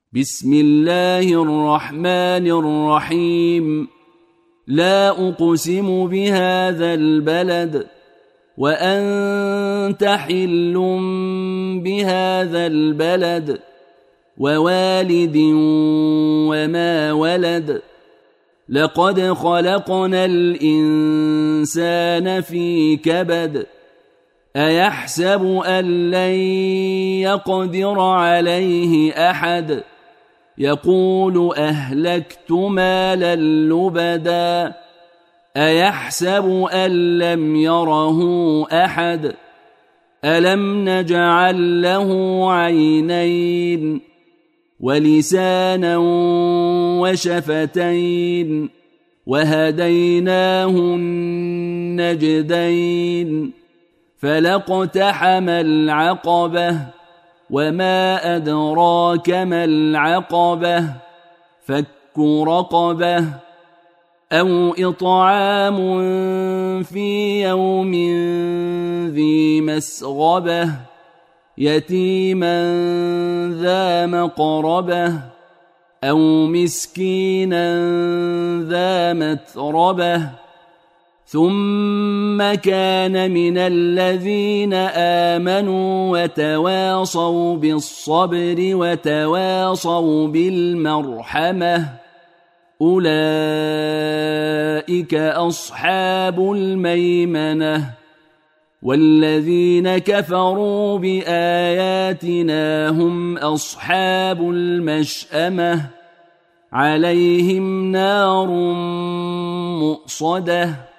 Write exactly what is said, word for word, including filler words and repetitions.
بسم الله الرحمن الرحيم. لا أقسم بهذا البلد وأنت حل بهذا البلد ووالد وما ولد. لقد خلقنا الإنسان في كبد. أيحسب أن لن يقدر عليه أحد. يقول أهلكت مالا لبدا. أيحسب أن لم يره أحد. ألم نجعل له عينين ولسانا وشفتين وهديناه النجدين. فلاقتحم العقبة وما أدراك ما العقبة. فك رقبة أو إطعام في يوم ذي مسغبة يتيما ذا مقربة أو مسكينا ذا متربة. ثم كان من الذين آمنوا وتواصوا بالصبر وتواصوا بالمرحمة أولئك أصحاب الميمنة. والذين كفروا بآياتنا هم أصحاب المشأمة عليهم نار مؤصدة.